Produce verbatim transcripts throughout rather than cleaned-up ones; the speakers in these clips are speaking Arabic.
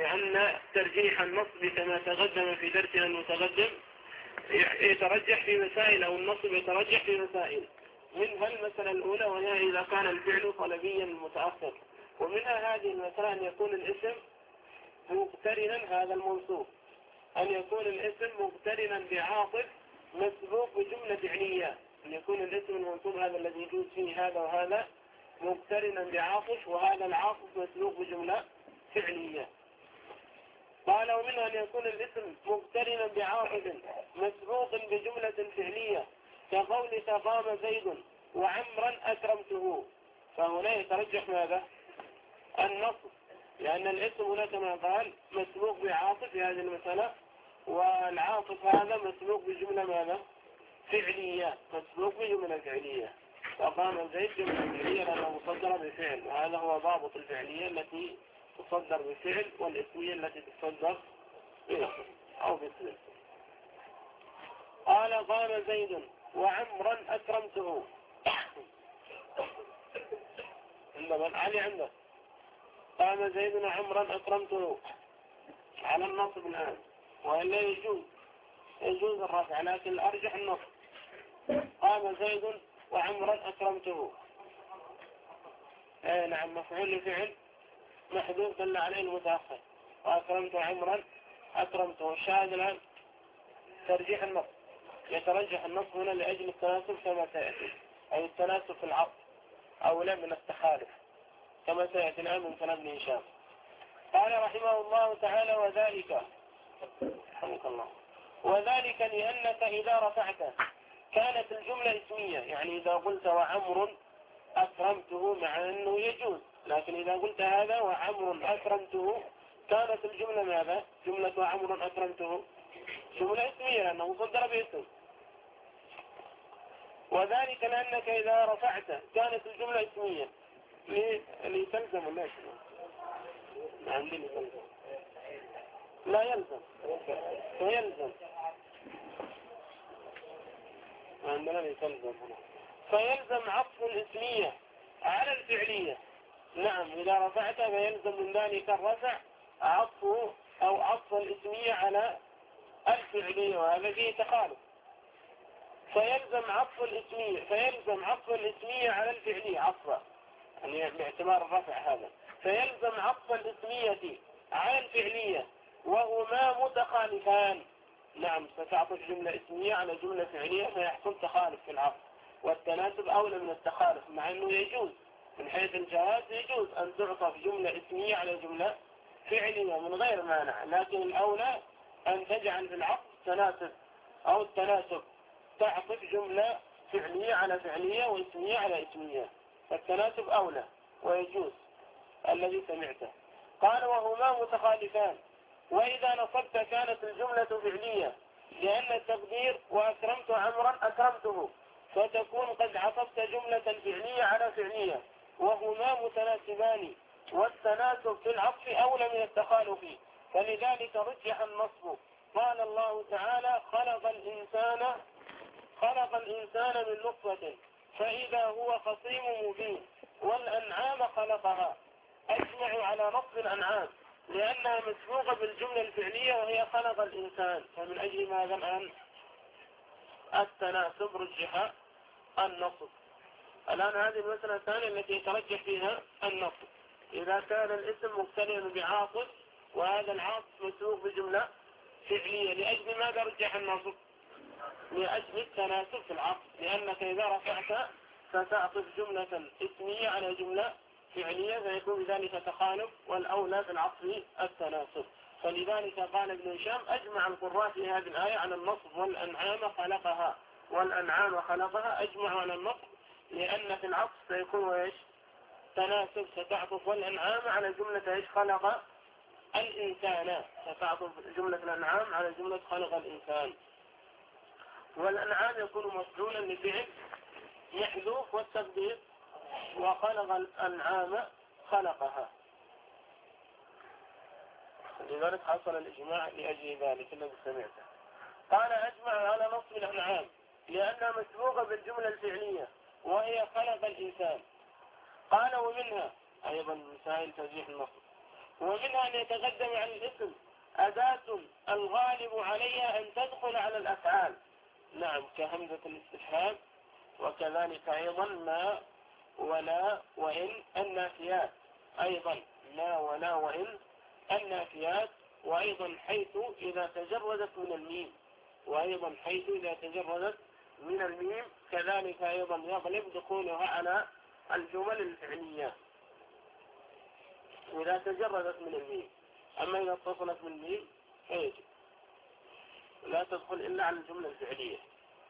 وأن ترجيح النصب كما تقدم في درسنا المتقدم يترجح في مسائل، أو النصب يترجح في مسائل. منها المسألة الأولى وهي إذا كان الفعل طلبيا متأخر، ومنها هذه المسألة أن يكون الاسم مقترنا هذا المنصوب، أن يكون الاسم مقترنا بعاطف مسبوق بجملة فعلية، أن يكون الاسم المنصوب هذا الذي يجوز فيه هذا وهذا مقترنا بعاطف، وهذا العاطف مسبوق بجملة فعلية. قال ومنها أن يكون الاسم مقترنا بعاطف مسبوق بجملة فعلية، كقولك قام زيد وعمرا أكرمته، فهنا يترجح ماذا؟ النصب، لأن الاسم هنا كما قال مسبوق بعاطف في هذه المسألة، والعاطف هذا مسبوق بجملة ماذا؟ فعلية، مسبوق بجملة فعلية. فقام زيد جملة فعلية لأنه مصدر بفعل، وهذا هو ضابط الفعلية التي تصدر بفعل، والاسمية التي تصدر بنصب أو باسم. قال قام زيد وعمرا أكرمته. عندما علي عنده قام زيد وعمرا أكرمته على النصب الآن، وإلا يجوز يجوز الرفع، لكن الأرجح النصب. قام زيد وعمرا أكرمته، اي نعم، مفعول لفعل محذوف دل عليه المتأخر، وأكرمت عمرا أكرمته. الشاهد الآن ترجيح النصب، يترجح النصب هنا لأجل التناسب كما سيأتي، أو التناسب في العرض أو لا من التخالف كما سيأتي الآن من كلام ابن هشام. قال رحمه الله تعالى وذلك رحمك الله وذلك لأنك إذا رفعت كانت الجملة اسمية، يعني إذا قلت وعمر أكرمته مع أنه يجوز، لكن إذا قلت هذا وعمر أكرمته كانت الجملة ماذا؟ جملة وعمر أكرمته جملة اسمية لأنه صدر باسم. وذلك لأنك إذا رفعت كانت الجملة اسمية لتلزم الناس، ما عندي لتلزم لا يلزم فيلزم، ما عندنا لتلزم هنا، فيلزم عطف الاسمية على الفعلية. نعم، إذا رفعت فيلزم من ذلك الرفع عطفه أو عطف الاسمية على الفعلية، وهذا فيه تخالف. فيلزم عطف الاسمية فيلزم عطف الاسمية على الفعلية عطفا، يعني باعتبار الرفع هذا، فيلزم عطف الاسمية على الفعلية وهما متخالفان. نعم، ستعطف جملة اسمية على جملة فعلية فيحصل تخالف في العطف، والتناسب أولى من التخالف، مع أنه يجوز من حيث الجواز يجوز أن تعطف جملة اسمية على جملة فعلية من غير مانع، لكن الأولى أن تجعل في العطف تناسب أو التناسب، تعطف جملة فعلية على فعلية واسمية على اسمية، فالتناسب أولى ويجوز الذي سمعته. قال وهما متخالفان، وإذا نصبت كانت الجملة فعلية لأن التقدير وأكرمت عمرا أكرمته، فتكون قد عطفت جملة فعلية على فعلية وهما متناسبان، والتناسب في العطف أولى من التخالف، فلذلك رجح النصب. قال الله تعالى خلق الإنسان خلق الإنسان من نطفة فإذا هو خصيم مبين، والأنعام خلقها. أجمعوا على نصب الأنعام لأنها مسبوقة بالجملة الفعلية وهي خلق الإنسان، فمن أجل ماذا الآن التناسب رجح النصب. الآن هذه المسألة الثانية التي يترجح فيها النصب، إذا كان الاسم مقترنا بعاطف وهذا العاطف مسبوق بجملة فعلية، لأجل ماذا رجح النصب؟ لأجل التناسب في العطف، لأنك إذا رفعت ستعطف جملة اسمية على جملة فعلية فيكون بذلك تخالف، والأولى في العطف التناسب. فلذلك قال ابن هشام أجمع القراء في هذه الآية على النصب، والأنعام خلقها والأنعام خلقها، أجمعوا على النصب لأن في العطف سيكون ايش؟ تناسب، ستعطف والأنعام على جملة ايش؟ خلق الإنسان، ستعطف جملة الأنعام على جملة خلق الإنسان. والأنعام يكون مفعولا لفعل محذوف والتقدير وخلق الأنعام خلقها، لذلك حصل الإجماع لأجل ذلك الذي سمعته. قال أجمع على نصب الأنعام لأنها مسبوقة بالجملة الفعلية وهي خلق الإنسان. قال ومنها أيضا مسائل ترجيح النصب. ومنها أن يتقدم على الاسم أداة الغالب عليها أن تدخل على الأفعال. نعم، كهمزة الاستفهام، وكذلك أيضا ما ولا وإن النافيات، أيضا ما ولا وإن النافيات، وأيضا حيث إذا تجردت من الميم، وأيضا حيث إذا تجردت من الميم كذلك أيضا يغلب دخولها على الجمل الفعلية إذا تجردت من الميم. أما إذا اتصلت من الميم فيجب لا تدخل إلا على الجملة الفعلية.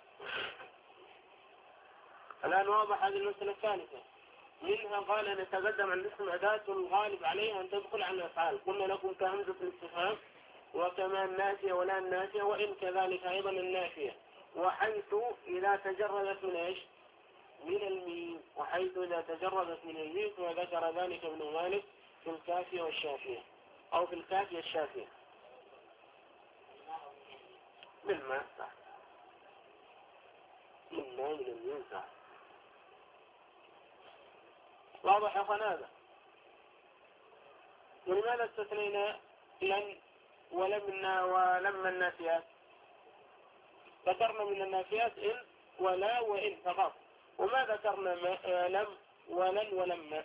الآن واضح هذه المسألة الثالثة. منها قال أن يتقدم عن الاسم أداة الغالب عليها أن تدخل على الأفعال. قلنا لكم كهمزة الاستفهام، وكما النافية ولا النافية، وإن كذلك أيضا النافية، وحيث إذا تجردت من إيش؟ من الميم، وحيث إذا تجردت من الميم، وذكر ذلك ابن مالك في الكافية والشافية، أو في الكافية الشافية بالماء صح، بالماء من الميم صح. واضح يا أخوان هذا؟ ولماذا استثنينا لن ولمنا ولما النافيات؟ ذكرنا من النافيات إن ولا وإن فقط، وما ذكرنا لم ولن ولما؟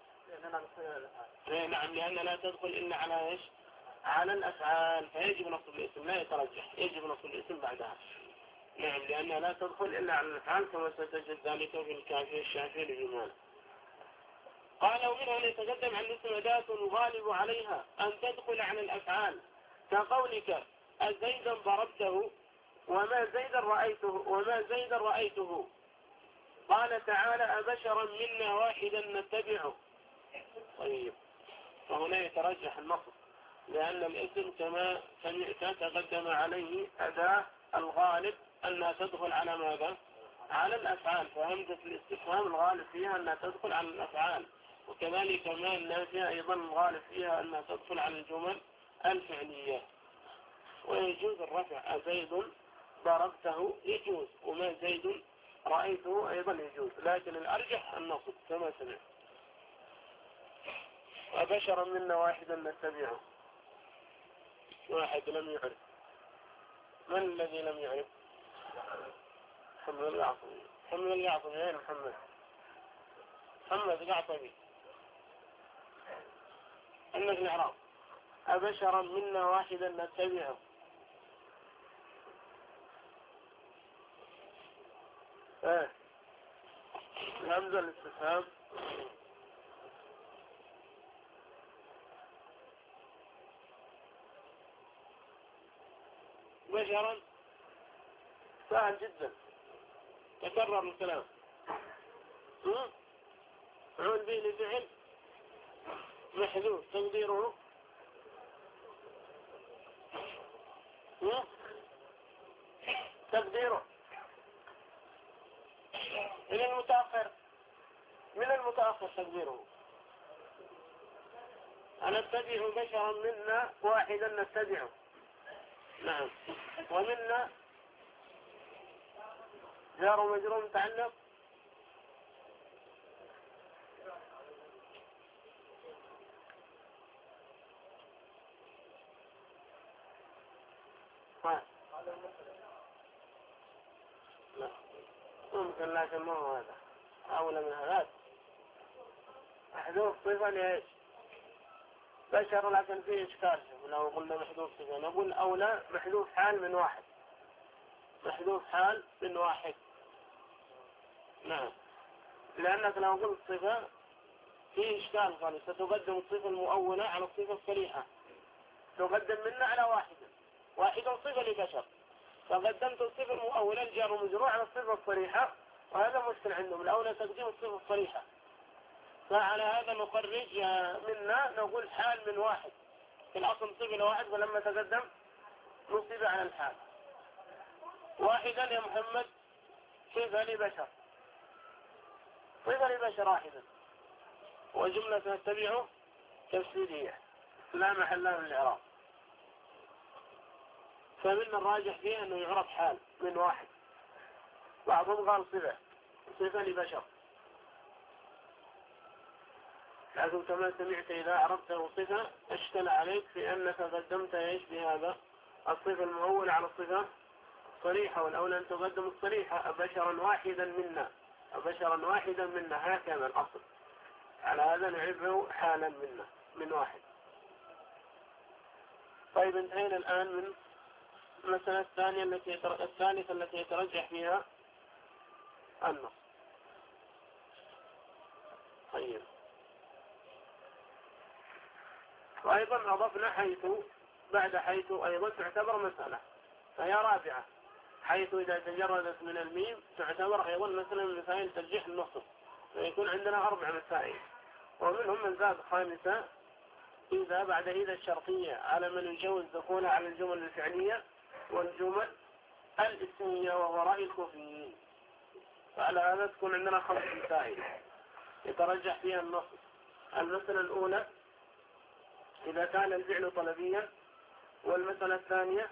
نعم، لأن لا تدخل إلا على إيش؟ على الأفعال، فيجب نصب الاسم، لا يترجح، يجب نصب الاسم بعدها. نعم، لأنها لا تدخل إلا على الأفعال، كما ستجد ذلك في الكافية الشافية لجمال. قال ومنها أن يتقدم عن الاسم أداة الغالب عليها أن تدخل على الأفعال، كقولك زيدا ضربته، وما زيدا رأيته، وما زيدا رأيته. قال تعالى أبشرا منا واحدا نتبعه. طيب، فهنا يترجح النصب، لأن الاسم كما سمعت تقدم عليه أداة الغالب أنها تدخل على ماذا؟ على الأفعال، فهمزة الاستفهام الغالب فيها أنها تدخل على الأفعال، وكذلك ما النافية أيضا الغالب فيها أنها تدخل على الجمل الفعلية. ويجوز الرفع زيد ضربته يجوز، وما زيد رأيته أيضا يجوز، لكن الأرجح النصب كما سمع. وبشرا منا واحدا نتبعه. واحد لم يعرف. من الذي لم يعرف؟ محمد القعطبي. محمد القعطبي أين محمد؟ محمد القعطبي. عندك الإعراب أبشرا منا واحدا نتبعه. ايه الهمزة الاستفهام بشرا سهل جدا، تكرر الكلام. فعول به لفعل محذوف تقديره تقديره من المتأخر، من المتأخر تقديره نتبع بشرا منا واحدا نتبعه. نعم، ومنا جار ومجرور متعلق ها لا ممكن، لكن ما هو هذا أولى من هذا. محذوف صفة لإيش؟ بشر، لكن فيه إشكال. لو قلنا محذوف صفة نقول أولى محذوف حال من واحد، محذوف حال من واحد. نعم، لأنك لو قلت صفة فيه إشكال، قال ستقدم الصفة المؤولة على الصفة الصريحة، تقدم منا على واحد، واحد صفة لبشر، فقدمت الصفة المؤولة الجار ومجرور على الصفة الصريحة، وهذا مشكل عندهم، الأولى تقديم الصفة الصريحة. فعلى هذا نخرج منا نقول حال من واحد، في الأصل صفة لواحد، ولما تقدم نصب على الحال. واحدا يا محمد صفة لبشر، صفة لبشر واحدا، وجملة نتبعه تفسيرية لا محل لها من الإعراب. فمن الراجح فيه أنه يعرف حال من واحد، بعضهم قال صفة صفة لبشر. لكن كما سمعت إذا عرفته صفة اشكل عليك في أنك قدمت إيش بهذا الصفة المؤولة على الصفة الصريحة، والأولى أن تقدم الصريحة أبشرا واحدا منا، أبشرا واحدا منا، هكذا الأصل. على هذا نعرفه حالا منا من واحد. طيب انتهينا الآن من المسألة الثانية التي الثالثة التي يترجح فيها النص. طيب وأيضا أضفنا حيث بعد حيث أيضا تعتبر مسألة، فهي رابعة، حيث إذا تجردت من الميم تعتبر أيضا مثلا من مسائل ترجيح النصب، فيكون عندنا أربع مسائل، ومنهم من زاد خامسة إذا بعد إذا الشرطية على من يجوز دخولها على الجمل الفعلية والجمل الاسمية وهو رأي الكوفيين. فعلى هذا تكون عندنا خمس مسائل يترجح فيها النصب. المسألة الأولى إذا كان الفعل طلبيا، والمسألة الثانية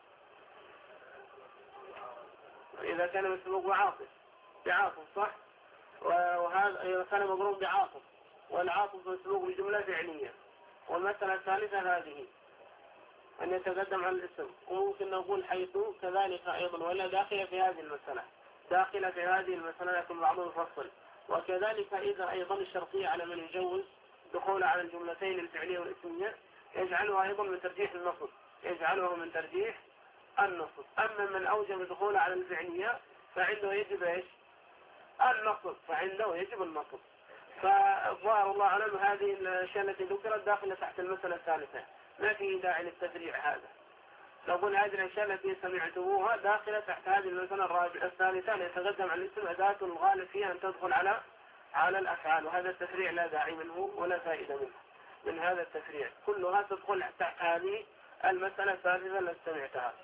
إذا كان مسبوق بعاطف بعاطف صح، وهذا إذا كان مضروب بعاطف والعاطف مسبوق بجملة فعلية. والمسألة الثالثة هذه أن يتقدم على الاسم، وممكن نقول حيث كذلك أيضا، ولا داخلة في هذه المسألة، داخلة في هذه المسألة لكن بعضهم يفصل. وكذلك إذا أيضا الشرطية على من يجوز دخول على الجملتين الفعلية والاسمية يجعلها أيضا من ترجيح النصب، يجعلها من ترجيح النصب. أما من أوجب دخول على الفعلية فعنده يجب إيش؟ النصب، فعنده يجب النصب. فظاهر الله أعلم هذه الأشياء التي ذكرت داخلة تحت المسألة الثالثة، ما في داعي للتفريع هذا. نقول هذه الأشياء التي سمعتموها داخلة تحت هذه المسألة الرابعة الثالثة يتقدم على الاسم أداة الغالب فيها أن تدخل على على الأفعال، وهذا التفريع لا داعي منه ولا فائدة منه من هذا التفريع، كلها تدخل تحت هذه المسألة الثالثة التي سمعتها.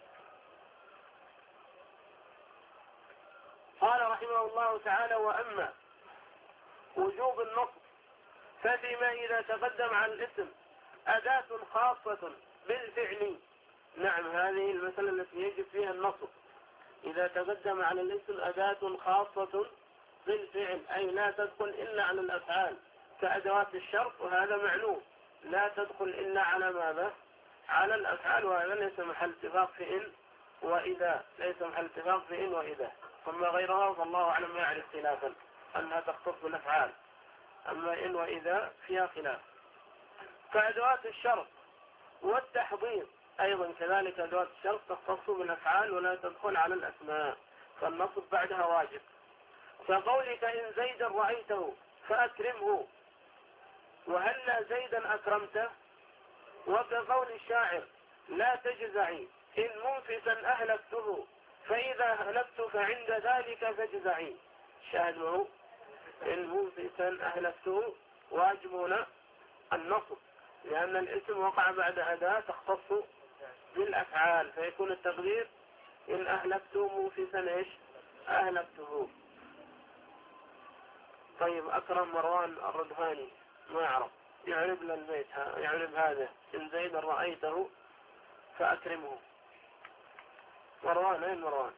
قال رحمه الله تعالى: وأما وجوب النصب ففيما إذا تقدم على الاسم أداة خاصة بالفعل. نعم، هذه المسألة التي يجب فيها النصب، إذا تقدم على الاسم أداة خاصة بالفعل، أي لا تدخل إلا على الأفعال كأدوات الشرط، وهذا معلوم لا تدخل إلا على ماذا؟ على الأفعال، وهذا ليس محل اتفاق في إن وإذا، ليس محل اتفاق في إن وإذا. ثم غيرها فالله أعلم ما يعرف خلافا أنها تختص بالأفعال، أما إن وإذا فيها خلاف. كأدوات الشرط والتحضير أيضا كذلك أدوات الشرط تختص بالأفعال ولا تدخل على الأسماء، فالنصب بعدها واجب. فقولك إن زيدا رأيته فأكرمه وهلا زيدا أكرمته، وكقول الشاعر لا تجزعي إن منفسا أهلكته فإذا أهلكت فعند ذلك فاجزعي. شاهد له إن منفسا أهلكته واجبنا النصب، لأن الاسم وقع بعد أداة تختص بالأفعال، فيكون التقدير إن أهلكته منفسا إيش؟ أهلكته. طيب أكرم مروان الردهاني ما يعرف يعرب للبيت، يعرب هذا إن زيدا رأيته فأكرمه. مروان أين مروان؟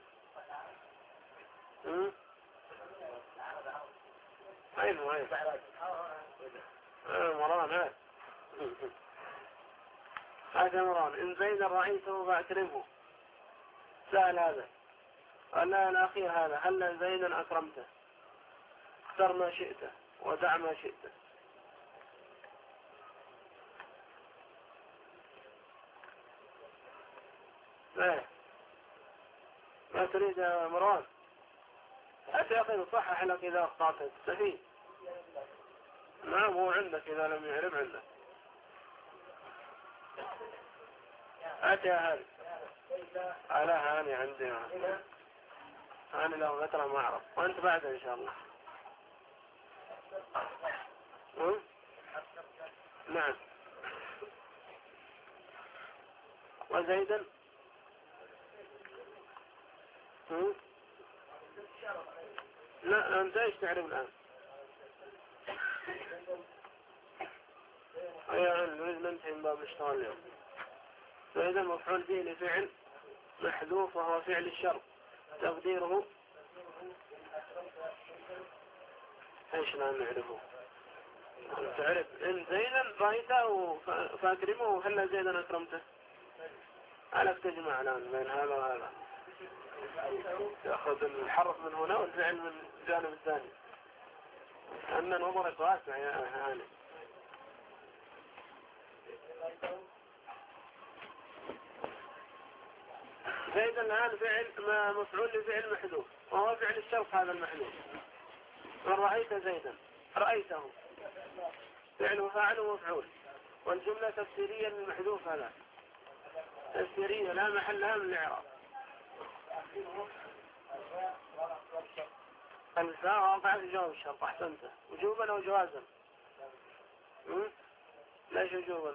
أين أين أين مروان هذا هذا مروان إن زيدا رأيته فأكرمه. سأل هذا قال لا الأخير هذا هل زيدا أكرمته، اختر ما شئت ودع ما شئت. لا ما تريد يا مروان؟ أنت يا أخي نصحح لك إذا أخطأت تستفيد. نعم هو عندك إذا لم يعرف عندك. أنت يا هاني على هاني عندي هاني لو فترة ما أعرف، وأنت بعد إن شاء الله. م? نعم. وزيدا م? لا أنت إيش تعرف الآن؟ أيها نريد ننتهي من باب الاشتغال اليوم. فإذا مفعول به لفعل محذوف وهو فعل الشرط تقديره ايش لا نعرفه؟ تعرف إن زيدا رأيته فأكرمه هلا زيدا أكرمته. ألف تجمع الآن بين هذا وهذا، تأخذ الحرف من هنا والفعل من الجانب الثاني، أن نظرك واسع يا هاني. زيدا الآن فعل مفعول لفعل محذوف، وهو فعل الشرط هذا المحذوف. من رأيت زيدا رأيته فعل وفاعل ومفعول، والجملة تفسيرية للمحذوف هذا، تفسيرية لا محل لها من الإعراب. الفاء واقع في جواب الشرط. أحسنت. وجوبا أو جوازا؟ ليش وجوبا؟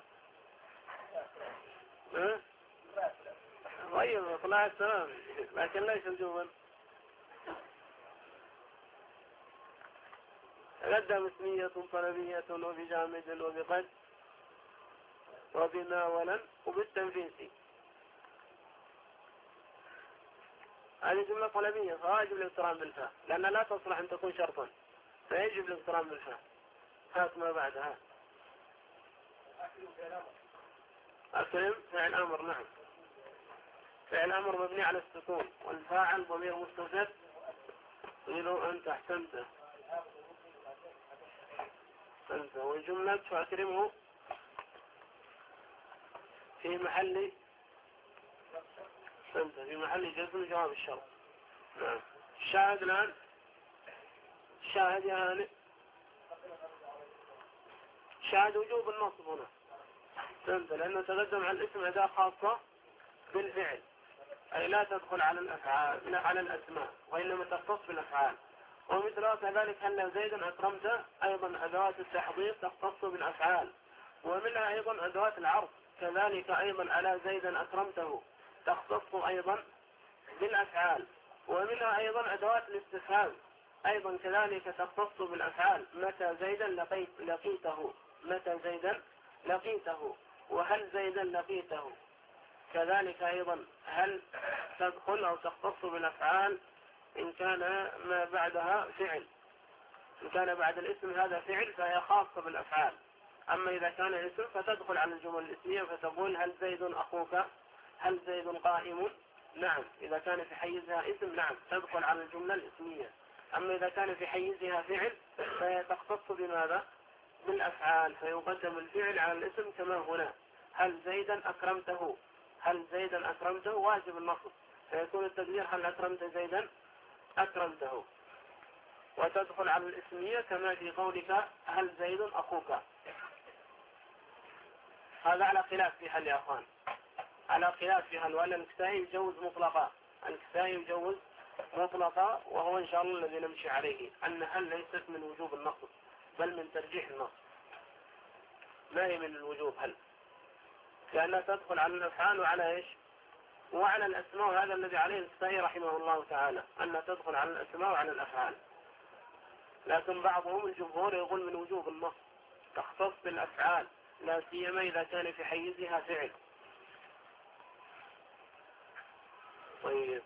طيب طلعت تمام، لكن ليس وجوبا. تقدم اسمية طلبية وبجامد وبقد وبناولا وبالتنفيس. هذه جملة طلبية فواجب الاقتران بالفاء، لأنها لا تصلح أن تكون شرطا، فيجب الاقتران بالفاء. هات ما بعدها. أكرم فعل أمر. نعم، فعل أمر مبني على السكون، والفاعل ضمير مستتر. قيلوا أنت. أحسنت. أنت. والجملة فأكرمه في محل أنت في محل جزم جواب الشرط. نعم. الشاهد الآن، الشاهد يا هاني، شاهد وجوب النصب هنا. أنت لأنه تقدم على الاسم أداة خاصة بالفعل، أي لا تدخل على الأفعال لا على الأسماء، وإنما تختص بالأفعال. ومثل كذلك هل زيدا أكرمت أيضا أدوات التحضير تختص بالأفعال، ومنها أيضا أدوات العرض كذلك أيضا ألا زيدا أكرمته تختص أيضا بالأفعال، ومنها أيضا أدوات الاستفهام أيضا كذلك تختص بالأفعال. متى زيدا لقيت لقيته، متى زيدا لقيته، وهل زيدا لقيته كذلك أيضا هل تدخل أو تختص بالأفعال إن كان ما بعدها فعل. إن كان بعد الاسم هذا فعل فهي خاصة بالأفعال، أما إذا كان اسم فتدخل على الجمل الاسمية فتقول هل زيد أخوك، هل زيد قائم. نعم، إذا كان في حيزها اسم نعم تدخل على الجملة الاسمية، أما إذا كان في حيزها فعل فهي تختص بماذا؟ بالأفعال، فيقدم الفعل على الاسم كما هنا هل زيدا أكرمته، هل زيدا أكرمته واجب النصب، فيكون التقدير هل أكرمت زيدا أكرمته، وتدخل على الاسمية كما في قولك هل زيد أخوك. هذا على خلاف في حل يا أخوان، على خلاف في حل، وأن الكسائي يجوز مطلقا، الكسائي يجوز مطلقا، وهو إن شاء الله الذي نمشي عليه، أن هل ليست من وجوب النصب بل من ترجيح النصب، ما هي من الوجوب هل، لأنها تدخل على الأفعال وعلى إيش؟ وعلى الأسماء، وهذا الذي عليه الكسائي رحمه الله تعالى أنها تدخل على الأسماء وعلى الأفعال. لكن بعضهم الجمهور يقول من وجوب النصب تختص بالأفعال، لا سيما إذا كان في حيزها فعل. طيب.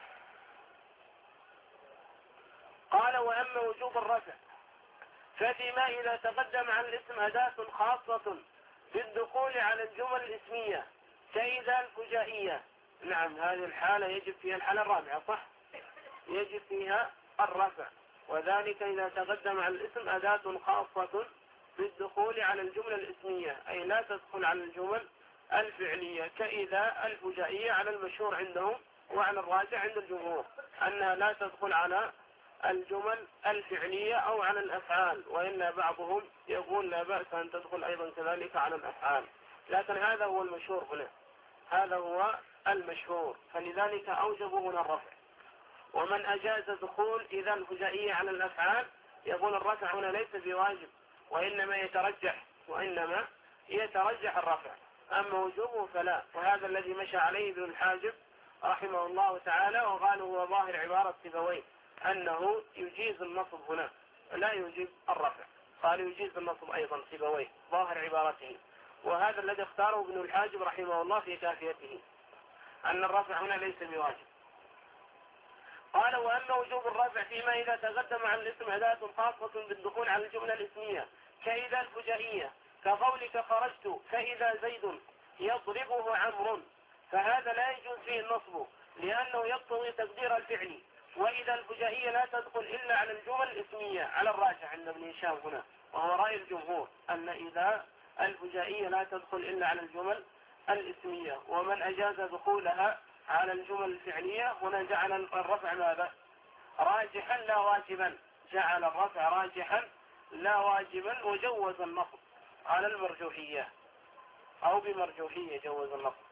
قال وأما وجوب الرفع ففيما إذا تقدم عن الاسم أداة خاصة بالدخول على الجمل الاسمية كإذا الفجائية. نعم، هذه الحالة يجب فيها الحالة الرابعة صح، يجب فيها الرفع، وذلك إذا تقدم على الاسم أداة خاصة بالدخول على الجملة الاسمية، أي لا تدخل على الجمل الفعلية كإذا الفجائية على المشهور عندهم، وعلى الراجع عند الجمهور أنها لا تدخل على الجمل الفعلية أو على الأفعال، وإلا بعضهم يقول لا بأس أن تدخل أيضا كذلك على الأفعال، لكن هذا هو المشهور هنا، هذا هو المشهور، فلذلك أوجبوا هنا الرفع. ومن أجاز دخول إذا الفجائية على الأفعال يقول الرفع هنا ليس بواجب، وإنما يترجح وإنما يترجح الرفع، أما وجوبه فلا، وهذا الذي مشى عليه ابن الحاجب رحمه الله تعالى، وقالوا هو ظاهر عبارة سيبويه أنه يجيز النصب هنا لا يجيز الرفع، قال يجيز النصب أيضا سيبويه ظاهر عبارته، وهذا الذي اختاره ابن الحاجب رحمه الله في كافيته أن الرفع هنا ليس بواجب. قال وأما وجوب الرفع فيما إذا تقدم عن الاسم أداة خاصة بالدخول على الجملة الاسمية كإذا الفجائية، كقولك خرجت فإذا زيد يضربه عمرو، فهذا لا يجوز فيه النصب لأنه يقتضي تقدير الفعل. وإذا الفجائية لا تدخل إلا على الجمل الاسمية على الراجح عند ابن هشام هنا، وهو رأي الجمهور أن إذا الفجائية لا تدخل إلا على الجمل الاسمية. ومن أجاز دخولها على الجمل الفعلية هنا جعل الرفع ماذا؟ راجحا لا واجبا، جعل الرفع راجحا لا واجبا، وجوز النصب على المرجوحية أو بمرجوحية جوز النصب.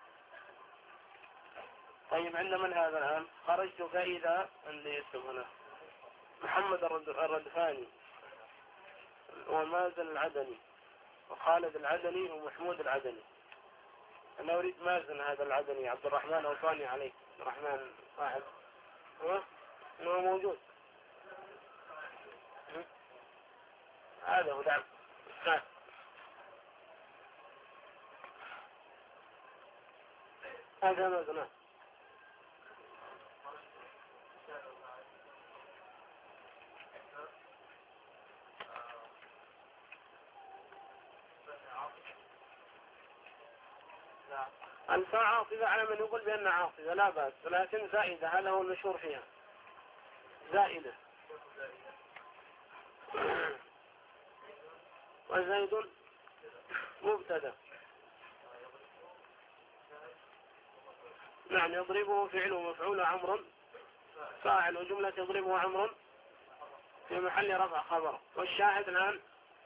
طيب عند من هذا الآن؟ خرجت فإذا اللي يكتب هنا محمد الردفاني ومازن العدني وخالد العدني ومحمود العدني. أنا أريد مازن هذا العدني، عبد الرحمن أوصاني عليه، عبد الرحمن صاحب هو هو موجود، هذا هو. نعم هذا مازن. الفاء عاصفة على من يقول بأنها عاصفة لا بأس، لكن زائدة، هذا هو المشهور فيها، زائدة. وزيد مبتدا. نعم يضربه فعل ومفعول عمرو فاعل، وجملة يضربه عمرو في محل رفع خبر. والشاهد الآن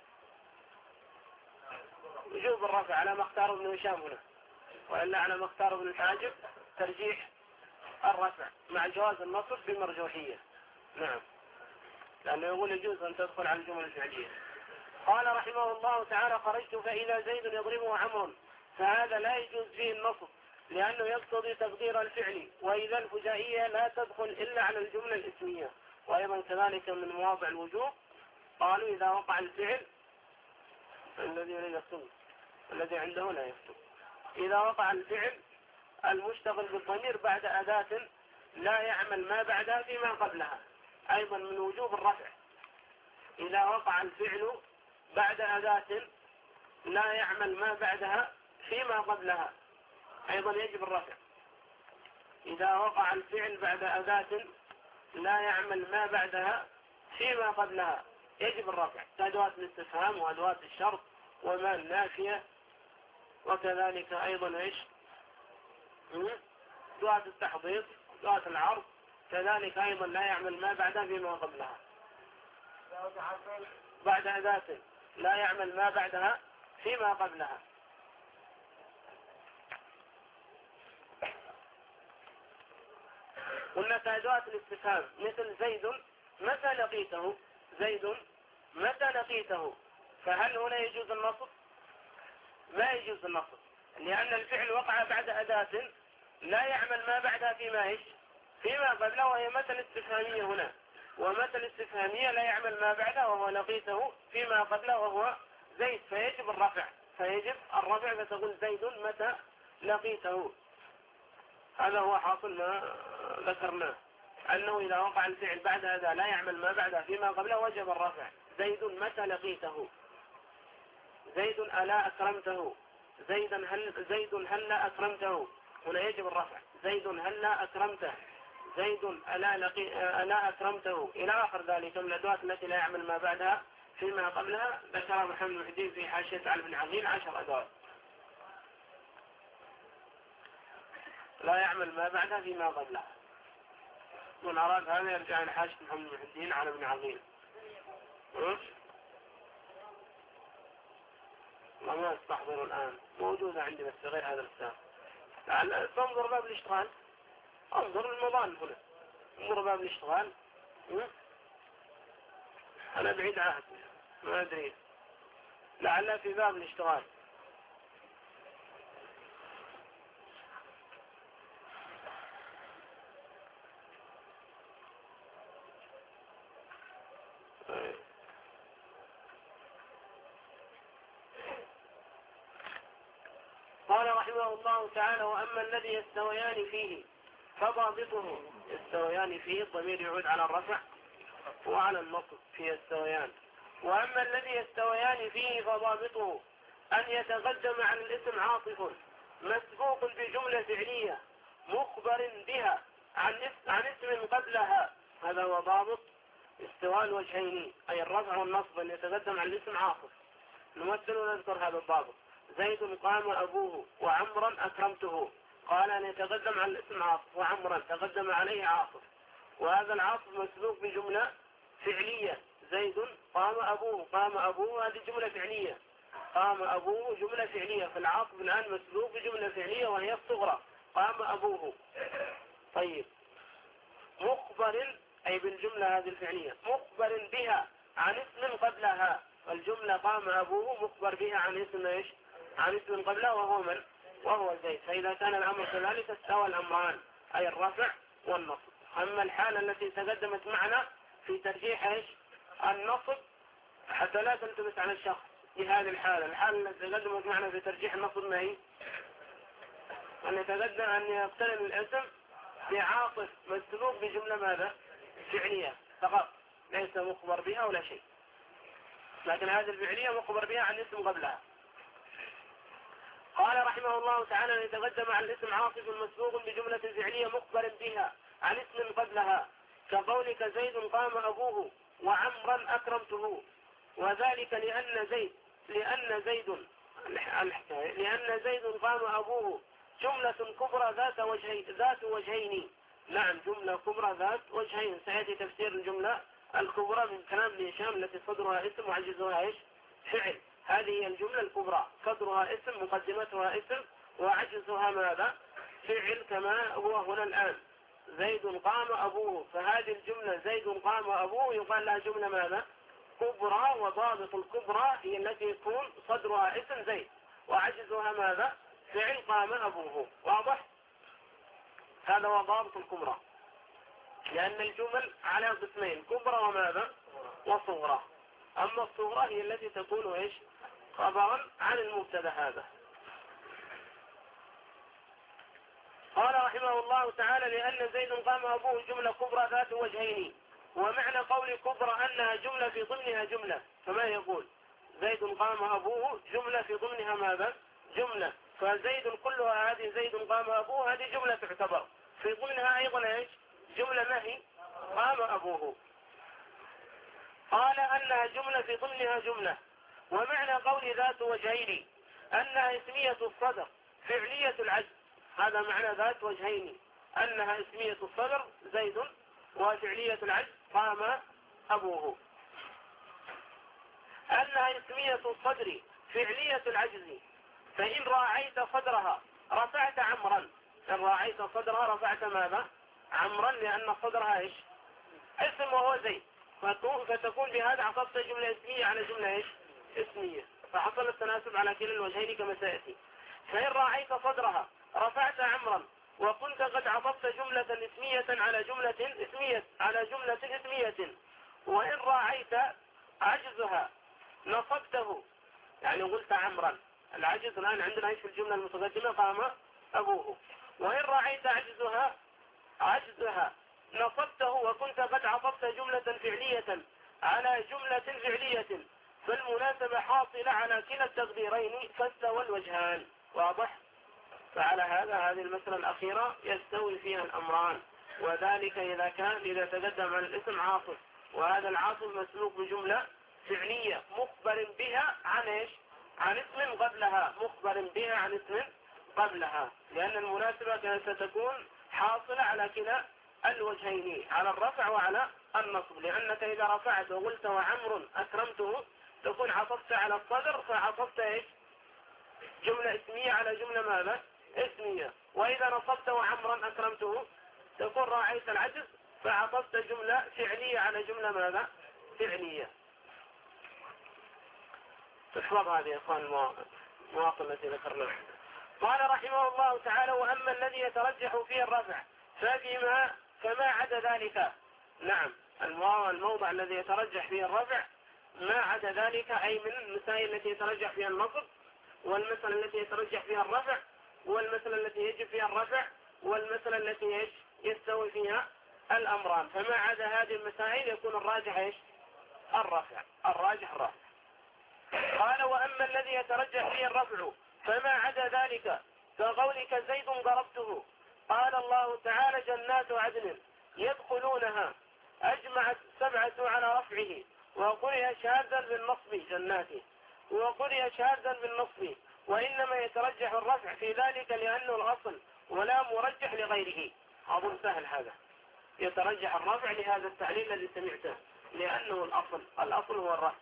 وجوب الرفع على ما اختار ابن هشام هنا، وإلا على ما اختار ابن الحاجب ترجيح الرفع مع جواز النصب بمرجوحية. نعم لأنه يقول يجوز أن تدخل على الجمل الفعلية. قال رحمه الله تعالى خرجت فإذا زيد يضربه عمرو، فهذا لا يجوز فيه النصب لأنه يقتضي تقدير الفعل. وإذا الفجائية لا تدخل إلا على الجملة الاسمية. وأيضا كذلك من مواضع الوجوب قالوا إذا وقع الفعل الذي لا يكتب الذي عنده لا يكتب إذا وقع الفعل المشتغل بالضمير بعد أداة لا يعمل ما بعدها فيما قبلها، أيضا من وجوب الرفع. إذا وقع الفعل بعد أداة لا يعمل ما بعدها فيما قبلها أيضا يجب الرفع. إذا وقع الفعل بعد أداة لا يعمل ما بعدها فيما قبلها يجب الرفع، كأدوات الاستفهام وأدوات الشرط وما النافية، وكذلك أيضا إيش أدوات التحضير أدوات العرض، كذلك أيضا لا يعمل ما بعدها فيما قبلها. بعد أداة لا يعمل ما بعدها فيما قبلها. قلنا كأدوات الاستفهام مثل زيد متى لقيته، زيد متى لقيته، فهل هنا يجوز النصب؟ ما يجوز النصب لأن الفعل وقع بعد أداة لا يعمل ما بعدها فيما إيش فيما قبله، وهي مثل استفهامية هنا، ومثل استفهامية لا يعمل ما بعده وهو لقيته فيما قبله وهو زيد، فيجب الرفع فيجب الرفع فتقول زيد متى لقيته. هذا هو حاصل ما ذكرناه، أنه إذا وقع الفعل بعد هذا لا يعمل ما بعده فيما قبله وجب الرفع. زيد متى لقيته، زيد ألا أكرمته، زيدا هل زيد هلا أكرمته، هنا يجب الرفع. زيد هلا أكرمته، زيد ألا, لقي... ألا أكرمته، إلى آخر ذلك من الأدوات التي لا يعمل ما بعدها فيما قبلها. ذكر محمد المحدين في حاشية على ابن عقيل عشر أدوات لا يعمل ما بعدها فيما قبلها. من أراد هذا يرجع إلى حاشية محمد المحدين على ابن عقيل. ما استحضر الآن موجودة عندي بس غير هذا الكتاب. تنظر باب الاشتغال، انظر المضان هنا، انظر باب الاشتغال. أنا بعيد عهد ما أدري، لعل في باب الاشتغال. قال رحمه الله تعالى وأما الذي يستويان فيه فضابطه، يستويان فيه الضمير يعود على الرفع وعلى النصب في يستويان، وأما الذي يستويان فيه فضابطه أن يتقدم عن الاسم عاطف مسبوق بجملة فعلية مخبر بها عن عن اسم قبلها. هذا هو ضابط استواء الوجهين، أي الرفع والنصب، أن يتقدم عن الاسم عاطف. نمثل ونذكر هذا الضابط: زيد قام أبوه وعمرا أكرمته. قال أن يتقدم عن الاسم عاطف، وعمرا تقدم عليه عاطف، وهذا العاطف مسبوق بجملة فعلية: زيد قام أبوه. قام أبوه هذه جملة فعلية، قام أبوه جملة فعلية، فالعاطف الآن مسبوق بجملة فعلية وهي الصغرى: قام أبوه. طيب، مخبر أي بالجملة هذه الفعلية مخبر بها عن اسم قبلها. الجملة قام أبوه مخبر بها عن اسم ايش؟ عن اسم قبلها وهو من؟ وهو زيد. فإذا كان الأمر كذلك استوى الأمران، أي الرفع والنصب. أما الحالة التي تقدمت معنا في ترجيح ايش؟ النصب، حتى لا تلتبس على الشخص في هذه الحالة. الحالة التي تقدمت معنا في ترجيح النصب ما هي؟ أن يتقدم أن يقترن الاسم بعاطف مسبوق بجملة ماذا؟ فعلية فقط، ليس مخبر بها ولا شيء، لكن هذه الفعلية مخبر بها عن اسم قبلها. قال رحمه الله تعالى: أن يتقدم عن الاسم عاطف مسبوق بجملة فعلية مخبر بها عن اسم قبلها، كقولك زيد قام أبوه وعمرا أكرمته. وذلك لأن زيد لأن زيد لأن زيد قام أبوه جملة كبرى ذات وجهين ذات وجهين. نعم، جملة كبرى ذات وجهين. سيأتي تفسير الجملة الكبرى من كلام ابن هشام التي صدرها اسم وعجزها ايش؟ فعل. هذه هي الجملة الكبرى، صدرها اسم، مقدمتها اسم، وعجزها ماذا؟ فعل، كما هو هنا الآن: زيد قام أبوه. فهذه الجملة زيد قام أبوه يقال لها جملة ماذا؟ كبرى. وضابط الكبرى هي التي يكون صدرها اسم زيد وعجزها ماذا؟ فعل قام أبوه. واضح؟ هذا هو ضابط الكبرى، لأن الجمل على قسمين: كبرى وماذا؟ وصغرى. أما الصغرى هي التي تكون ايش؟ خبرا عن المبتدا. هذا قال رحمه الله تعالى: لأن زيد قام أبوه جملة كبرى ذات وجهين. ومعنى قول كبرى أنها جملة في ضمنها جملة، كما يقول زيد قام أبوه جملة في ضمنها ماذا؟ جملة. فزيد كلها هذه زيد قام أبوه هذه جملة تعتبر في ضمنها أيضا ايش؟ جملة ما هي؟ قام أبوه. قال أنها جملة في ضمنها جملة. ومعنى قول ذات وجهين أنها اسمية الصدر فعلية العجز. هذا معنى ذات وجهين، أنها اسمية الصدر زيد، وفعلية العجز قام أبوه. أنها اسمية الصدر فعلية العجز، فإن راعيت صدرها رفعت عمرا. إن راعيت صدرها رفعت ماذا؟ عمرا، لأن صدرها إيش؟ اسم وهو زيد، فتكون بهذا عطفت جملة اسمية على جملة إيش؟ اسمية، فحصل التناسب على كلا الوجهين كما سيأتي. فإن راعيت صدرها رفعت عمرا، وكنت قد عطفت جملة اسمية على جملة اسمية على جملة اسمية. وإن راعيت عجزها نصبته، يعني قلت عمرا. العجز الآن عندنا ايش في الجملة المتقدمة؟ قام أبوه. وإن راعيت عجزها عجزها نصبته، وكنت قد عطفت جملة فعلية على جملة فعلية، فالمناسبة حاصلة على كلا التقديرين فاستوى الوجهان. واضح؟ فعلى هذا هذه المسألة الأخيرة يستوي فيها الأمران، وذلك إذا كان إذا تقدم عن الاسم عاطف، وهذا العاطف مسلوك بجملة فعلية مخبر بها عن ايش؟ عن اسم قبلها، مخبر بها عن اسم قبلها، لأن المناسبة كانت ستكون حاصلة على كلا الوجهين، على الرفع وعلى النصب. لأنك إذا رفعت وقلت وعمر أكرمته تكون عطفت على الصدر، فعطفت ايش؟ جملة اسمية على جملة ماذا؟ اسمية. وإذا نصبت وعمرا أكرمته تكون راعيت العجز، فعطفت جملة فعلية على جملة ماذا؟ فعلية. تحفظ هذه يا اخوان المواطن التي ذكرناها. قال رحمه الله تعالى: وأما الذي يترجح فيه الرفع فبما فما عدا ذلك. نعم، الموضع الذي يترجح فيه الرفع ما عدا ذلك، أي من المسائل التي يترجح فيها النصب، والمسألة التي يترجح فيها الرفع، والمسألة التي يجب فيها الرفع، والمسألة التي يستوي فيها الأمران. فما عدا هذه المسائل يكون الراجح ايش؟ الرفع، الراجح الرفع. قال وأما الذي يترجح فيه الرفع فما عدا ذلك كقولك زيد ضربته، قال الله تعالى جنات عدن يدخلونها أجمعت السبعة على رفعه، وقرئ شاذا بالنصب جناته، وقرئ شاذا بالنصب، وإنما يترجح الرفع في ذلك لأنه الأصل ولا مرجح لغيره. أظن سهل هذا، يترجح الرفع لهذا التعليل الذي سمعته لأنه الأصل، الأصل هو الرفع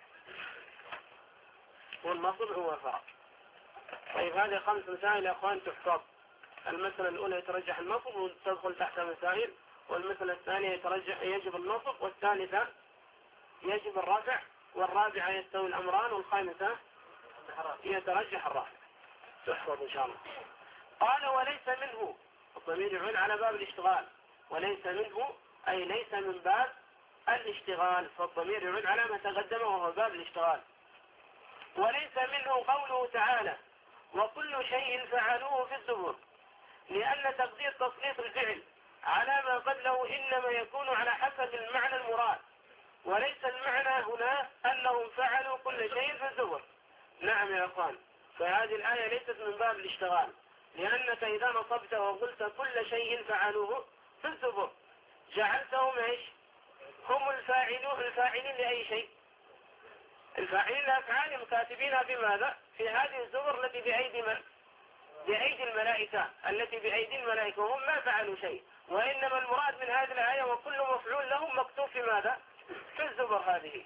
والنصب هو الفرع. طيب هذه خمس مسائل يا أخوان تحفظ. المسألة الأولى يترجح النصب وتدخل تحت مسائل، والمسألة الثانية يترجح يجب النصب، والثالثة يجب الرفع، والرابعة يستوي الأمران، والخامسة يترجح الرفع. تحفظ إن شاء الله. قال وليس منه، الضمير يعود على باب الاشتغال، وليس منه أي ليس من باب الاشتغال، فالضمير يعود على ما تقدم وهو باب الاشتغال. وليس منه قوله تعالى وكل شيء فعلوه في الزبر، لأن تقدير تسليط الفعل على ما قبله إنما يكون على حسب المعنى المراد، وليس المعنى هنا أنهم فعلوا كل شيء في الزبر. نعم يا أخوان، فهذه الآية ليست من باب الاشتغال، لأنك إذا نصبت وقلت كل شيء فعلوه في الزبر جعلتهم ايش؟ هم الفاعلون، الفاعلين لأي شيء؟ الفاعلين لأفعالهم كاتبينها في ماذا؟ في هذه الزبر التي بأيدي من؟ بأيدي الملائكة، التي بأيدي الملائكة، وهم ما فعلوا شيء، وإنما المراد من هذه الآية وكل مفعول لهم مكتوب في ماذا؟ في الزبر هذه،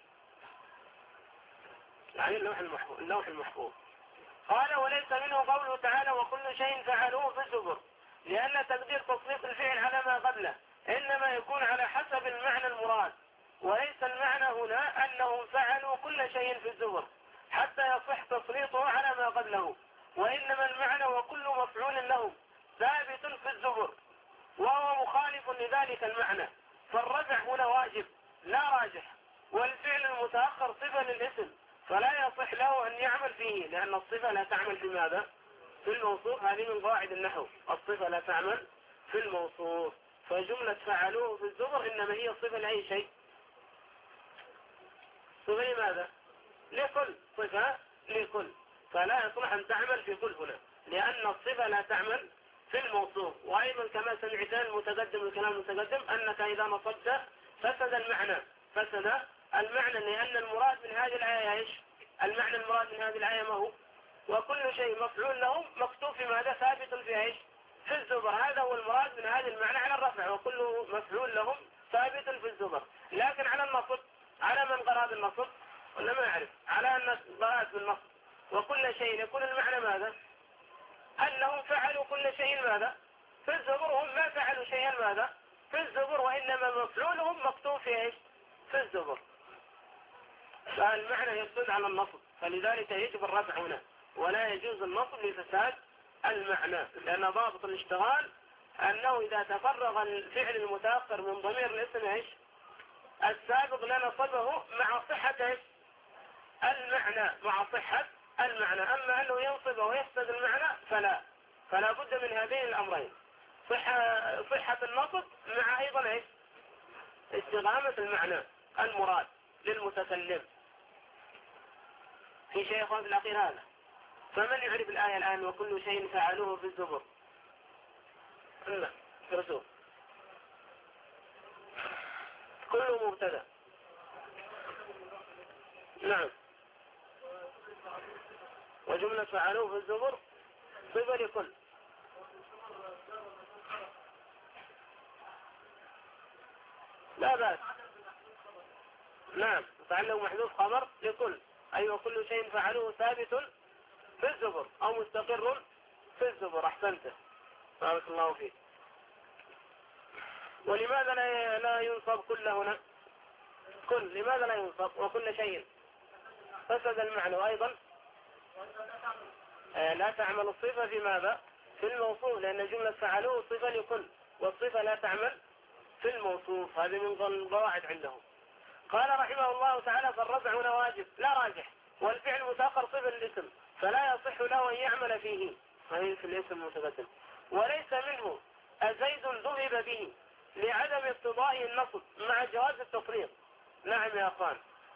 يعني اللوح المحفوظ. اللوح المحفوظ. قال وليس منه قوله تعالى وكل شيء فعلوه في الزبر، لأن تقدير تسليط الفعل على ما قبله إنما يكون على حسب المعنى المراد، وليس المعنى هنا أنهم فعلوا كل شيء في الزبر حتى يصح تسليطه على ما قبله، وإنما المعنى وكل مفعول له ثابت في الزبر، وهو مخالف لذلك المعنى، فالرجع هنا واجب لا راجح، والفعل المتأخر صفة للاسم فلا يصح له أن يعمل فيه، لأن الصفة لا تعمل في ماذا؟ في الموصوف. هذه من قواعد النحو، الصفة لا تعمل في الموصوف، فجملة فعلوه في الزبر إنما هي صفة لأي شيء؟ صفة لماذا؟ لكل، صفة لكل، فلا يصلح أن تعمل في كل هنا، لأن الصفة لا تعمل في الموصوف. وأيضا كما سمعتان المتقدم الكلام المتقدم أنك إذا نصبت فسد المعنى، فسد المعنى، لأن المراد من هذه الآية إيش؟ المعنى المراد من هذه الآية ما هو؟ وكل شيء مفعول له مكتوب في ماذا؟ ثابت في إيش؟ في الزبر. هذا هو المراد من هذه المعنى على الرفع، وكل مفعول لهم ثابت في الزبر. لكن على النصب، على من قرأ بالنصب ولا ما يعرف؟ على أن قرأت بالنصب وكل شيء يكون المعنى ماذا؟ أنهم فعلوا كل شيء ماذا؟ في الزبر، هم ما فعلوا شيئا ماذا؟ في الزبر، وإنما مفعولهم مكتوب في إيش؟ في الزبر. فالمعنى يصد على النصب، فلذلك يجب الرفع هنا، ولا يجوز النصب لفساد المعنى، لأن ضابط الاشتغال أنه إذا تفرغ الفعل المتأخر من ضمير الاسم إيش؟ السابق لنصبه مع صحة إيش؟ المعنى، مع صحة المعنى. أما أنه ينصب ويفسد المعنى فلا، فلا بد من هذين الأمرين، صحة, صحة النصب مع أيضا إيش؟ استقامة المعنى المراد للمتكلم. في شيء يخوان في الأخير هذا، فمن يعرف الآية الآن وكل شيء فعلوه في الزبر؟ لا رسول كله مبتدأ. نعم. وجملة فعلوه في الزبر صفة لكل. لا بأس. نعم، تعلم محذوف خبر لكل، أي أيوة وكل شيء فعلوه ثابت في الزبر أو مستقر في الزبر. أحسنت، بارك الله فيك. ولماذا لا لا ينصب كل هنا؟ كل لماذا لا ينصب؟ وكل شيء فسد المعنى، وأيضا لا تعمل الصفة في ماذا؟ في الموصوف، لأن جملة فعلوه صفة لكل، والصفة لا تعمل في الموصوف. هذه من القواعد عندهم. قال رحمه الله تعالى فالرفع هنا واجب لا راجح، والفعل متأخر صفة للاسم فلا يصح له أن يعمل فيه، هذه في الاسم المتقدم. وليس منه أزيد ذهب به لعدم اقتضاء النصب مع جواز التفريق. نعم يا أخوان،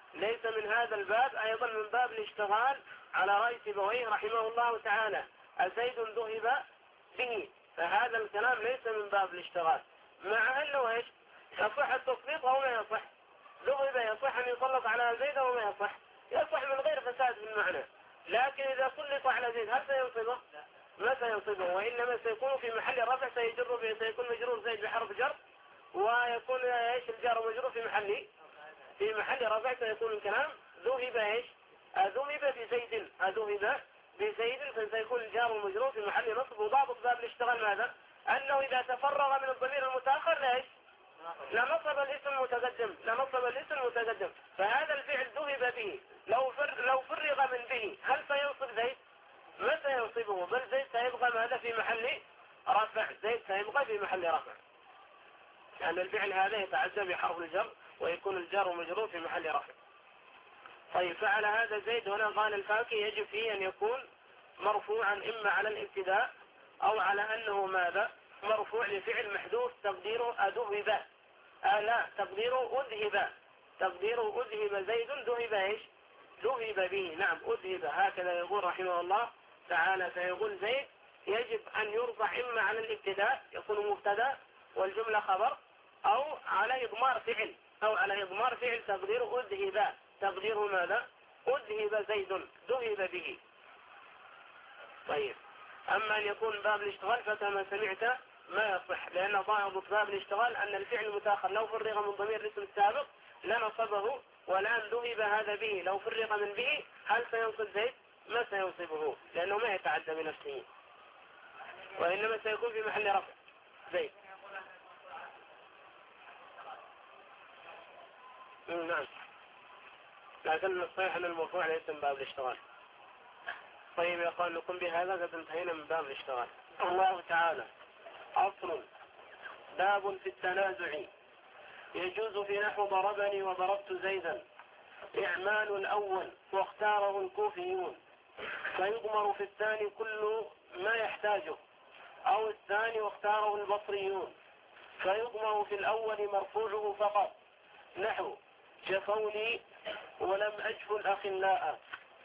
ليس من هذا الباب، أيضا من باب الاشتغال على رأي سيبويه رحمه الله تعالى، أزيد ذهب به، فهذا الكلام ليس من باب الاشتغال، مع أنه إيش يصح التسليط أو ما يصح. ذهب يصح أن يسلط على زيد أو ما يصح، يصح من غير فساد في المعنى، لكن إذا سلط على زيد هل سينصبه؟ ما سينصبه، وإنما سيكون في محل رفع، سيجر به، سيكون مجرور زيد بحرف جر، ويكون ايش الجار مجرور في محل في محل رفع، سيكون الكلام ذهب ايش ذهب بزيد، ذهب بزيد، فسيكون الجار المجرور في محل نصب. وضابط باب الاشتغال ماذا؟ انه اذا تفرغ من الضمير المتاخر لا ايش لا نصب الاسم المتقدم، لا نصب الاسم المتقدم. فهذا الفعل ذهب به لو فر لو فرغ من به هل سينصب زيد؟ ما سينصبه، بل زيد سيبقى ماذا في محل رفع، زيد سيبقى في محل رفع، لأن الفعل هذا يتعدى بحرف الجر ويكون الجار مجرور في محل رفع. طيب، فعل هذا زيد هنا قال الفاكي يجب فيه أن يكون مرفوعا إما على الابتداء أو على أنه ماذا مرفوع لفعل محذوف تقديره أذهب، آه لا تقديره أذهب، تقديره أذهب زيد، ذهب إيش ذهب به، نعم أذهب، هكذا يقول رحمه الله تعالى. فيقول زيد يجب أن يرفع إما على الابتداء يكون مبتدا والجملة خبر، أو على إضمار فعل، أو على إضمار فعل تقديره أذهب، تقديره ماذا أذهب زيد ذهب به. طيب، أما أن يكون باب الاشتغال فكما سمعت ما يصح، لأن ضابط باب الاشتغال أن الفعل المتاخر لو فرغ من ضمير الاسم السابق لنصبه، والآن ذهب هذا به لو فرغ من به هل سينصب زيد؟ ما سينصبه، لأنه ما يتعدى بنفسه، وإنما سيكون في محل رفع زيد. نعم، لكن الصحيح أن المرفوع ليس من باب الاشتغال. طيب يا أخوان، نكون بهذا قد انتهينا من باب الاشتغال. الله تعالى أصل باب في التنازع، يجوز في نحو ضربني وضربت زيدا إعمال الأول واختاره الكوفيون، فيضمر في الثاني كل ما يحتاجه، أو الثاني واختاره البصريون، فيضمر في الأول مرفوعه فقط، نحو جفوني ولم أجف الأخلاء،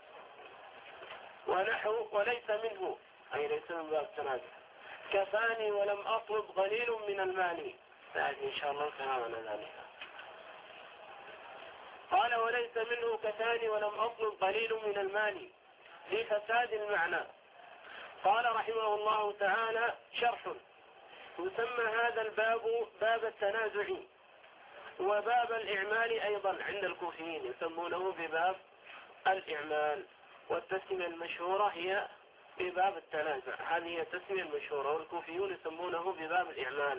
ونحو وليس منه أي ليس من باب التنازع، كفاني ولم أطلب قليل من المال. فهذه إن شاء الله كلامنا ذلك. قال وليس منه كفاني ولم أطلب قليل من المال لفساد المعنى. قال رحمه الله تعالى شرح، يسمى هذا الباب باب التنازع، وباب الإعمال أيضا عند الكوفيين يسمونه بباب الإعمال، والتسمية المشهورة هي بباب التنازع، هذه هي التسمية المشهورة، والكوفيون يسمونه بباب الإعمال.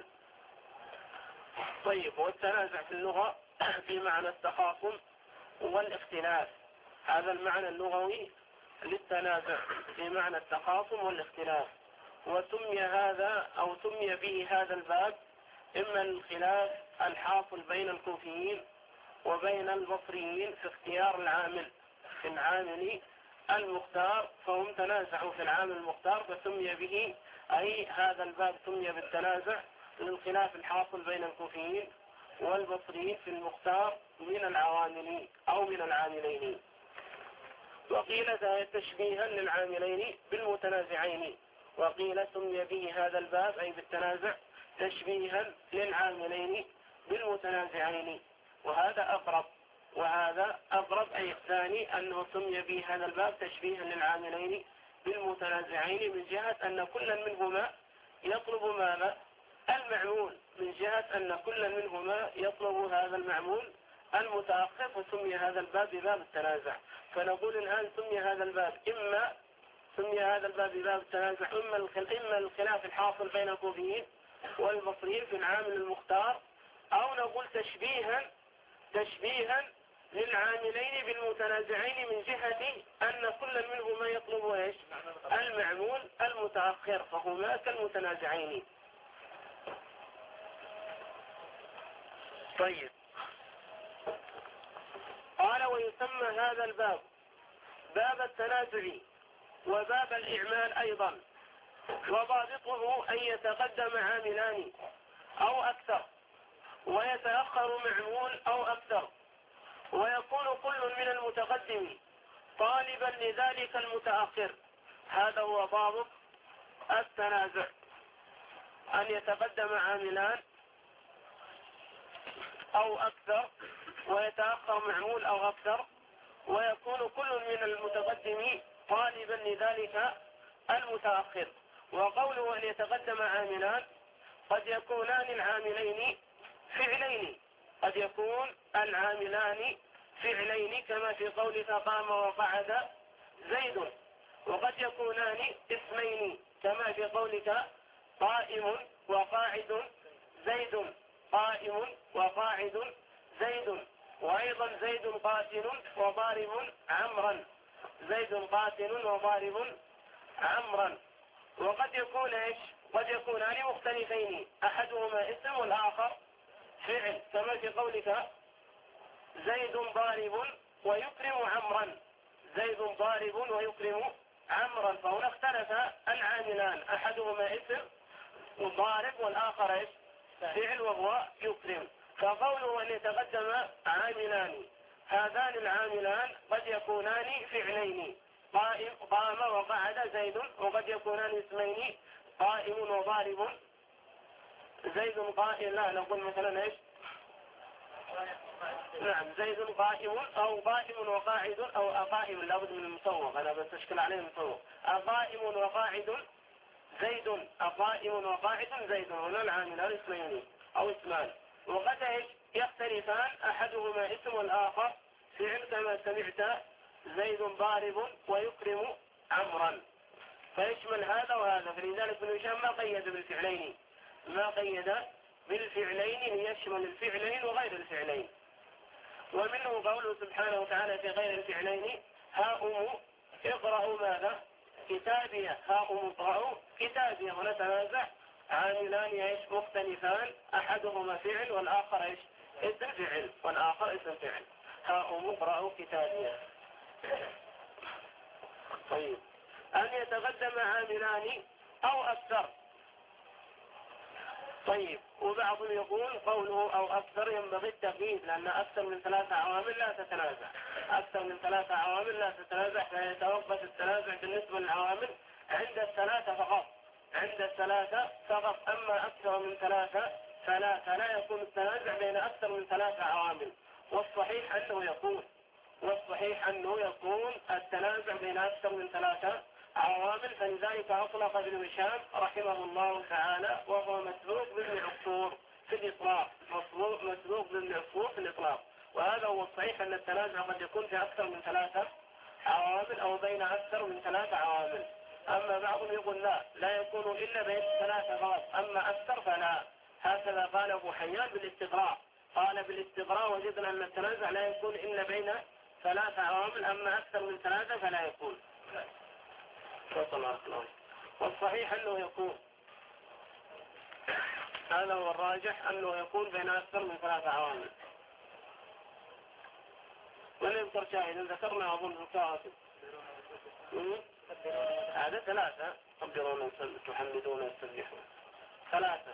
طيب، والتنازع في اللغة في معنى التخاصم والاختلاف، هذا المعنى اللغوي للتنازع في معنى التخاصم والاختلاف. وسمي هذا أو سمي به هذا الباب إما الخلاف الحاصل بين الكوفيين وبين البصريين في اختيار العامل في العامل المختار، فهم تنازعوا في العامل المختار فسمي به، أي هذا الباب سمي بالتنازع للخلاف الحاصل بين الكوفيين والبصريين في المختار من العوامل أو من العاملين. وقيل تشبيها للعاملين بالمتنازعين، وقيل سمي به هذا الباب أي بالتنازع تشبيها للعاملين بالمتنازعين، وهذا أقرب، وهذا أقرب أي الثاني أنه سمي به هذا الباب تشبيها للعاملين بالمتنازعين، من جهة أن كل منهما يطلب ماذا المعمول، من جهة أن كل منهما يطلب هذا المعمول المتأخر، وسمي هذا الباب بباب التنازع. فنقول الآن سمي هذا الباب إما سمي هذا الباب بباب التنازع إما إما الخلاف الحاصل بين الكوفيين والبصريين في العامل المختار، أو نقول تشبيها تشبيها للعاملين بالمتنازعين من جهة أن كل منهما يطلب ايش المعمول المتأخر، فهما كالمتنازعين. طيب، قال ويسمى هذا الباب باب التنازع وباب الإعمال أيضا، وضابطه أن يتقدم عاملان أو أكثر ويتأخر معمول أو أكثر، ويكون كل من المتقدم طالبا لذلك المتأخر. هذا هو ضابط التنازع، أن يتقدم عاملان أو أكثر ويتأخر معمول أو أكثر، ويكون كل من المتقدم طالبا لذلك المتأخر. وقوله أن يتقدم عاملان قد يكونان العاملين فعلين، قد يكون العاملان فعلين كما في قولك قام وقعد زيد، وقد يكونان اسمين كما في قولك قائم وقاعد زيد، قائم وقاعد زيد، وأيضا زيد قاتل وضارب عمرا، زيد قاتل وضارب عمرا. وقد يكون ايش؟ قد يكونان مختلفين، أحدهما اسم والآخر فعل كما في قولك زيد ضارب ويكرم عمرا، زيد ضارب ويكرم عمرا. فهنا اختلف العاملان، أحدهما اسم ضارب والآخر ايش؟ فعل وهو يكرم. فقوله أن يتقدم عاملان، هذان العاملان قد يكونان فعلين، قائم قام وقعد زيد، وقد يكونان اسمين قائم وضارب زيد قائم، لا نقول مثلا ايش؟ نعم زيد قائم أو قائم وقاعد أو قائم، لابد من المصوغ، أنا بتشكل عليه المصوغ، قائم وقاعد زيد، قائم وقاعد زيد، هنا العاملان اسمين أو اسمان. وقد ايش؟ يختلفان، أحدهما اسم والآخر فعل كما سمعت زيد ضارب ويكرم عمرا، فيشمل هذا وهذا. فلذلك ابن هشام ما قيد بالفعلين، ما قيد بالفعلين ليشمل الفعلين وغير الفعلين. ومنه قوله سبحانه وتعالى في غير الفعلين هاؤم اقرأوا ماذا؟ كتابية، هاؤم اقرأوا كتابية. ونتنازع عاملان ايش؟ مختلفان، أحدهما فعل والآخر ايش؟ اسم فعل والآخر اسم فعل. هاؤم اقرأوا كتابية. طيب، أن يتقدم عاملان أو أكثر. طيب، وبعضهم يقول قوله أو أكثر ينبغي التقييد، لأن أكثر من ثلاثة عوامل لا تتنازع، أكثر من ثلاثة عوامل لا تتنازع، فيتوقف التنازع بالنسبة للعوامل عند الثلاثة فقط، عند الثلاثة فقط. أما أكثر من ثلاثة فلا، فلا يكون التنازع بين أكثر من ثلاثة عوامل. والصحيح أنه يكون والصحيح أنه يكون التنازع بين أكثر من ثلاثة عوامل. فلذلك أطلق ابن هشام رحمه الله تعالى، وهو مسلوك بابن عصفور في الإطلاق، مسلوك بابن عصفور في الإطلاق. وهذا هو الصحيح، أن التنازع قد يكون في أكثر من ثلاثة عوامل أو بين أكثر من ثلاثة عوامل. أما بعضهم يقول لا، لا يكون إلا بين ثلاثة فقط، أما أكثر فلا. هكذا قال أبو حيان بالاستقراء، قال بالاستقراء وجدنا أن التنازع لا يكون إلا بين ثلاثة عوامل، أما أكثر من ثلاثة فلا يكون. والصحيح أنه يكون، هذا هو الراجح، أنه يكون بين أكثر من ثلاثة عوامل. ونذكر شاهدا ذكرنا أظن الكاتب هذا ثلاثة، تقدرون تحمدون وتسبحون ثلاثة.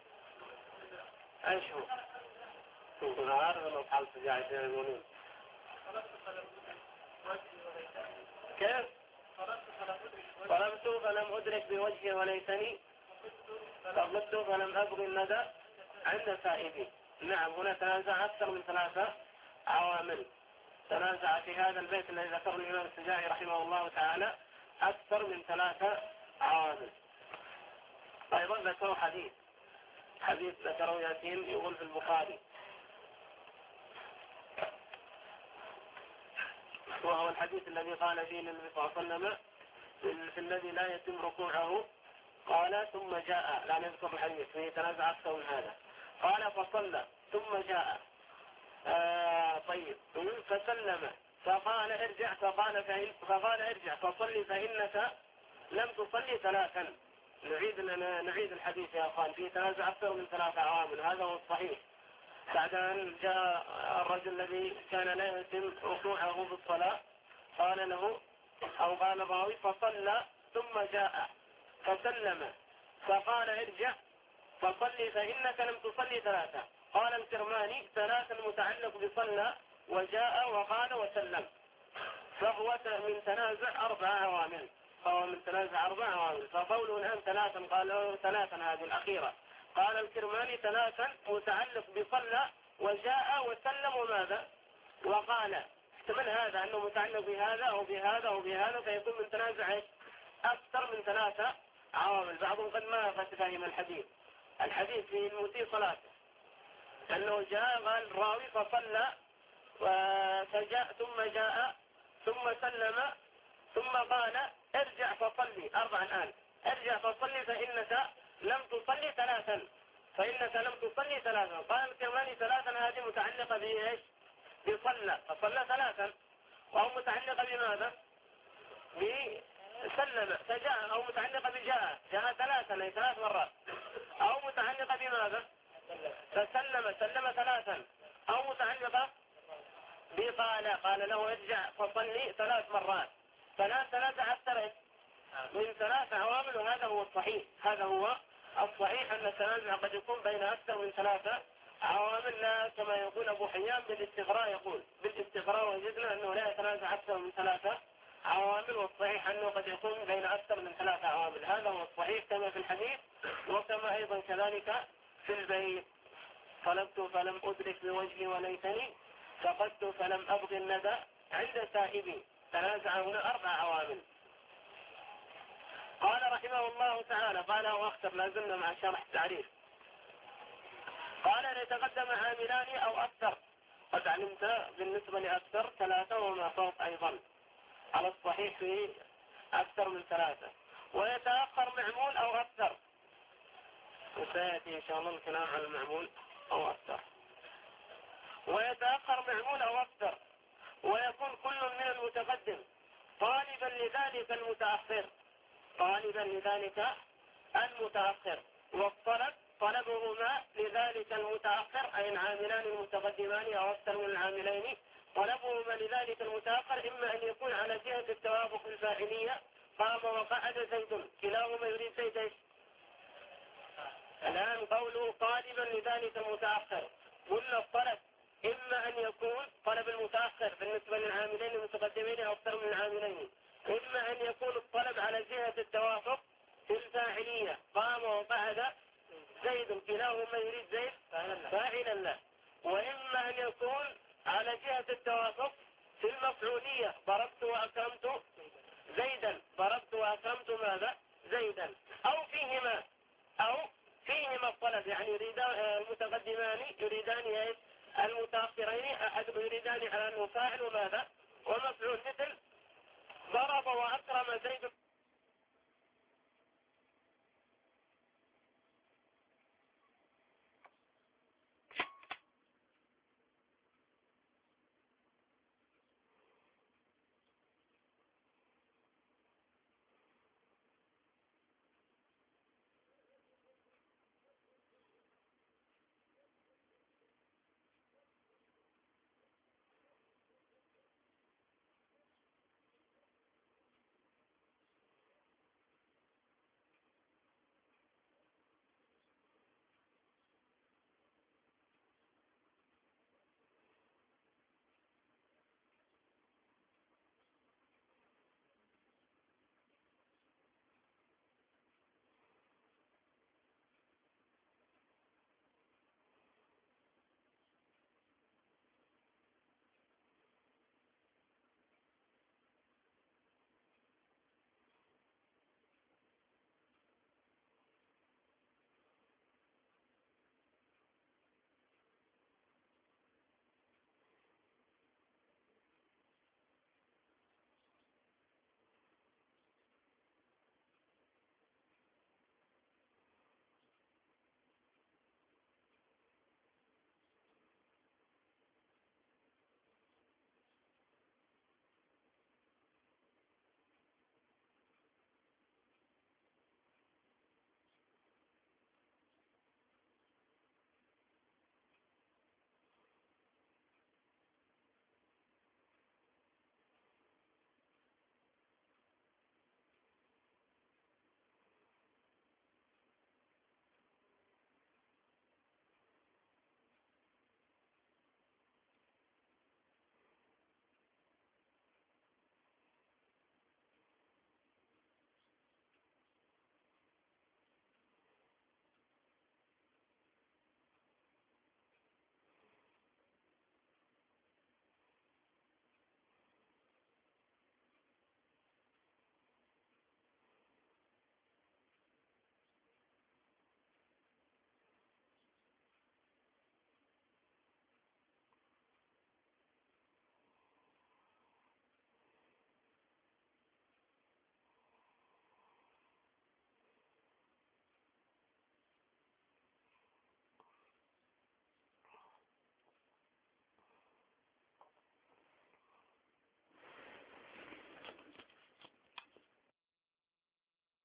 ايش هو؟ كنت عارف انه حال سجاعي يقولون كيف؟ طلبت فلم أدرك بوجهي وليتني فقلت فلم أبغي الندى عند سائبي. نعم، هنا تنازع أكثر من ثلاثة عوامل، تنازع في هذا البيت الذي ذكره الإمام السجاعي رحمه الله تعالى أكثر من ثلاثة عوامل. أيضا ذكروا حديث حديث ذكروا ياسين يقول في البخاري، وهو الحديث الذي قال فيه النبي صلى الله عليه وسلم في الذي لا يتم ركوعه، قال ثم جاء، لا نذكر الحديث فيه تنازع أكثر من هذا، قال فصلى ثم جاء آه طيب فسلم فقال ارجع، فقال فإن فقال ارجع فصلي فإنك لم تصلي ثلاثا. نعيد نعيد الحديث يا أخوان، فيه تنازع أكثر من ثلاثة عوامل، هذا هو الصحيح. بعد أن جاء الرجل الذي كان لا يتم ركوعه في الصلاة، قال له أو قال الراوي فصلى ثم جاء فسلم فقال ارجع فصلي فإنك لم تصلي ثلاثة. قال الكرماني ثلاثا متعلق بصلى وجاء وقال وسلم، فهو من تنازع أربع عوامل، فهو من تنازع أربع عوامل. فقوله الآن ثلاثا قال له ثلاثا هذه الأخيرة، قال الكرماني ثلاثا متعلق بصلى وجاء وسلم وماذا وقال. احتمل هذا أنه متعلق بهذا أو بهذا أو بهذا، فيكون من تنازع أكثر من ثلاثة عوامل. بعضهم قد ما قد فهم الحديث الحديث في المسيء صلاته أنه جاء قال الراوي فصلى فجاء ثم جاء ثم سلم ثم قال ارجع فصلي أربعا الآن، ارجع فصلي فإنك لم تصلي ثلاثا، فإنك لم تصلي ثلاثا. قال الكرماني ثلاثا هذه متعلقة بإيش؟ بصلى، فصلى ثلاثا، وهو متعلقة بماذا؟ بسلم فجاء، أو متعلقة بجاء جاء ثلاثا أي ثلاث مرات، أو متعلقة بماذا؟ فسلم سلم ثلاثا، أو متعلقة بقال قال له ارجع فصلي ثلاث مرات. ثلاث ثلاثة أكثر من ثلاث عوامل، وهذا هو الصحيح. هذا هو الصحيح أن التنازع قد يكون بين أكثر من ثلاثة عوامل، لا كما يقول أبو حيان بالاستغراء، يقول بالاستغراء وجدنا أنه لا يتنازع أكثر من ثلاثة عوامل، والصحيح أنه قد يكون بين أكثر من ثلاثة عوامل. هذا هو الصحيح كما في الحديث، وكما أيضا كذلك في البيت. طلبت فلم أدرك بوجهي وليتني فقدت فلم أبغي الندى عند سائبي. تنازع هنا أربع عوامل. قال رحمه الله تعالى، قال واختر لازلنا مع شرح التعريف، قال أن يتقدم عاملان أو أكثر. قد علمت بالنسبة لأكثر ثلاثة وما فوق أيضا، على الصحيح في أكثر من ثلاثة. ويتأخر معمول أو أكثر، وسيأتي إن شاء الله الكلام عن المعمول أو أكثر. ويتأخر معمول أو أكثر، ويكون كل من المتقدم طالبا لذلك المتأخر، طالبا لذلك المتأخر، والطلب طلبهما لذلك المتأخر، أي العاملان المتقدمان أو أكثر من العاملين طلبهما لذلك المتأخر إما أن يكون على جهة التوافق الفاعلية، قام وقعد زيد، كلاهما يريد زيد. الآن قوله طالبا لذلك المتأخر، قلنا الطلب إما أن يكون طلب المتأخر بالنسبة للعاملين المتقدمين أو أكثر من العاملين، إما أن يكون الطلب على جهة التوافق في الفاعلية، قام وقعد زيد، كلاهما يريد زيد فاعلا له. وإما أن يكون على جهة التوافق في المفعولية، ضربت وأكرمت زيدا، ضربت وأكرمت ماذا؟ زيدا. أو فيهما أو فيهما الطلب، يعني يريدان المتقدمان يريدان المتأخرين أحد يريدان على أنه فاعل وماذا؟ ومفعول، مثل ضرب وأكرم